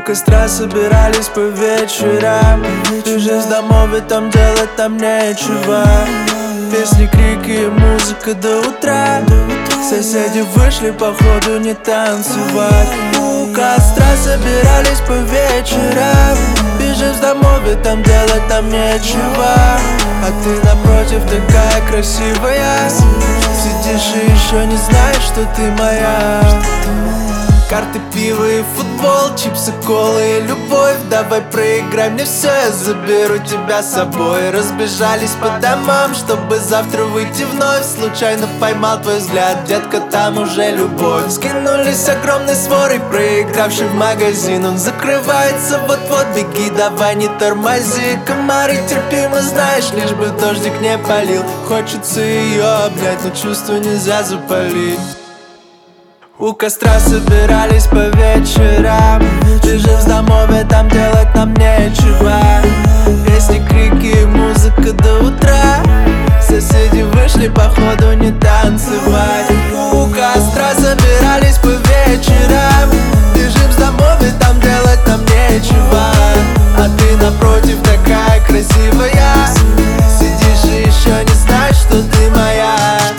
костра собирались по вечерам. Бежим с домов и там делать там нечего. Песни, крики и музыка до утра. Соседи вышли походу не танцевать. У костра собирались по вечерам. Бежим с домов и там делать там нечего. А ты напротив такая красивая. Сидишь и еще не знаешь, что ты моя. Карты, пиво и футбол, чипсы, колы и любовь. Давай проиграй мне все, я заберу тебя с собой. Разбежались по домам, чтобы завтра выйти вновь. Случайно поймал твой взгляд, детка, там уже любовь. Скинулись огромной сворой, проигравший в магазин. Он закрывается вот-вот, беги, давай не тормози. Комары терпимо, знаешь, лишь бы дождик не полил. Хочется ее обнять, но чувство нельзя запалить. У костра собирались по вечерам. Бежим с домов и там делать нам нечего. Песни, крики и музыка до утра. Соседи вышли походу не танцевать. У костра собирались по вечерам. Бежим с домов и там делать нам нечего. А ты напротив такая красивая. Сидишь и еще не знаешь, что ты моя.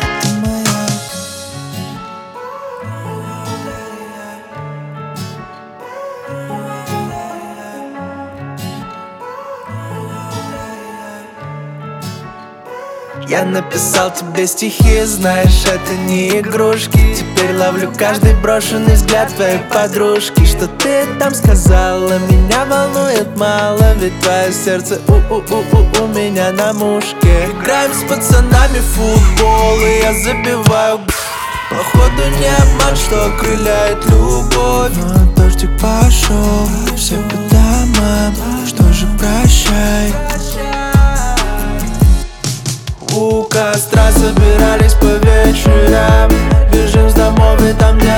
Я написал тебе стихи, знаешь, это не игрушки. Теперь ловлю каждый брошенный взгляд твоей подружки. Что ты там сказала, меня волнует мало. Ведь твое сердце у меня на мушке. Играем с пацанами в футбол, и я забиваю. Походу не обман, что окрыляет любовь. Но дождик пошел, все по домам. Что же, прощай. У костра собирались по вечерам. Бежим с домов и там, где